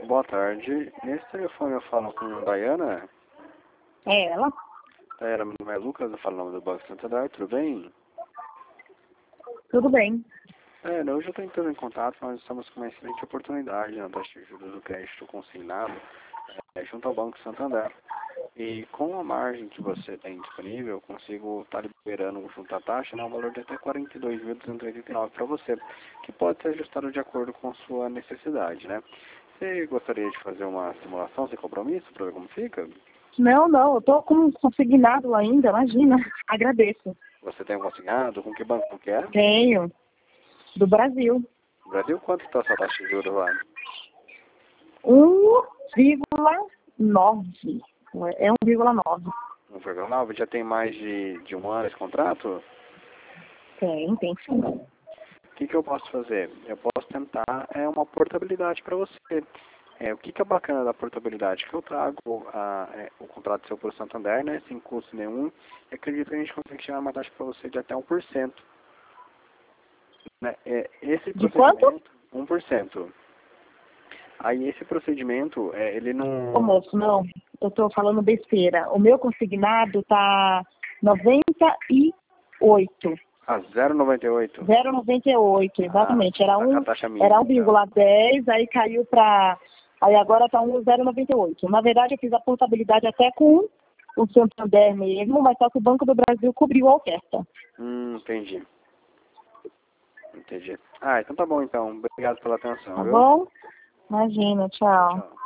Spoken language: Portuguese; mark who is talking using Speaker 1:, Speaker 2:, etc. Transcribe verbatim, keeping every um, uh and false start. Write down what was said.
Speaker 1: Boa tarde. Nesse telefone eu falo com a Dayana.
Speaker 2: É ela?
Speaker 1: Dayana, meu nome é Lucas, eu falo em nome do Banco Santander, tudo bem?
Speaker 2: Tudo bem.
Speaker 1: É, né, hoje eu estou entrando em contato, nós estamos com uma excelente oportunidade na taxa de juros do crédito consignado é, junto ao Banco Santander. E com a margem que você tem disponível, eu consigo estar liberando junto à taxa, né, um valor de até quarenta e dois mil duzentos e oitenta e nove para você, que pode ser ajustado de acordo com a sua necessidade, né? Você gostaria de fazer uma simulação sem compromisso para ver como fica?
Speaker 2: Não, não, eu tô com consignado ainda, imagina. Agradeço.
Speaker 1: Você tem um consignado? Com que banco que é?
Speaker 2: Tenho. Do Brasil.
Speaker 1: No Brasil, quanto está a sua taxa de juros lá?
Speaker 2: um vírgula nove. É um vírgula nove.
Speaker 1: um vírgula nove? Já tem mais de, de um ano esse contrato?
Speaker 2: Tem, tem sim.
Speaker 1: O que, que eu posso fazer? Eu posso tentar é uma portabilidade para você. É, o que, que é bacana da portabilidade? Que eu trago a, é, o contrato seu para o Santander, né, sem custo nenhum, e acredito que a gente consegue chegar a uma taxa para você de até um por cento. Né? É, esse
Speaker 2: De quanto?
Speaker 1: procedimento, um por cento. Aí esse procedimento, é, ele não...
Speaker 2: Ô moço, não. Eu tô falando besteira. O meu consignado tá noventa e oito.
Speaker 1: Ah, zero vírgula noventa e oito?
Speaker 2: zero vírgula noventa e oito, exatamente. Era
Speaker 1: Ah,
Speaker 2: um,
Speaker 1: a taxa mínima,
Speaker 2: era um
Speaker 1: então.
Speaker 2: vírgula dez, aí caiu para... Aí agora está um zero vírgula noventa e oito. Na verdade, eu fiz a portabilidade até com o Santander mesmo, mas só que o Banco do Brasil cobriu a oferta.
Speaker 1: Hum, entendi. Entendi. Ah, então tá bom então. Obrigado pela atenção,
Speaker 2: Tá
Speaker 1: viu?
Speaker 2: bom? Imagina,
Speaker 1: Tchau,
Speaker 2: tchau.
Speaker 1: tchau.